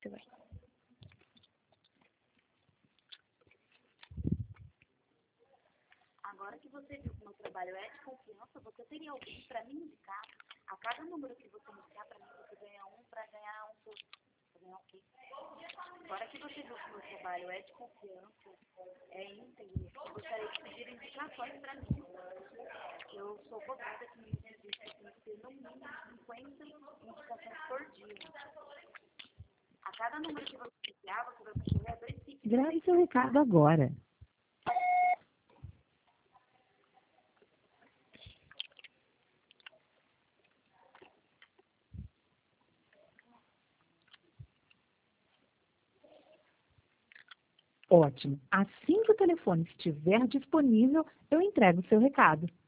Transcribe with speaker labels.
Speaker 1: você vai.
Speaker 2: Agora que você viu que o meu trabalho é de confiança, você teria alguém para me indicar? A cada número que você indicar para mim, você ganha um para ganhar um por... Pra ganhar o quê? Agora que você viu que o meu trabalho é de confiança, é íntegro, eu gostaria de pedir indicações para mim. Eu sou cobrada que me serviço tem que ter no mínimo 50 indicações por dia. A cada número que você enviar, você vai receber 2 tipos.
Speaker 3: Grave seu recado agora. Ótimo. Assim que o telefone estiver disponível, eu entrego o seu recado.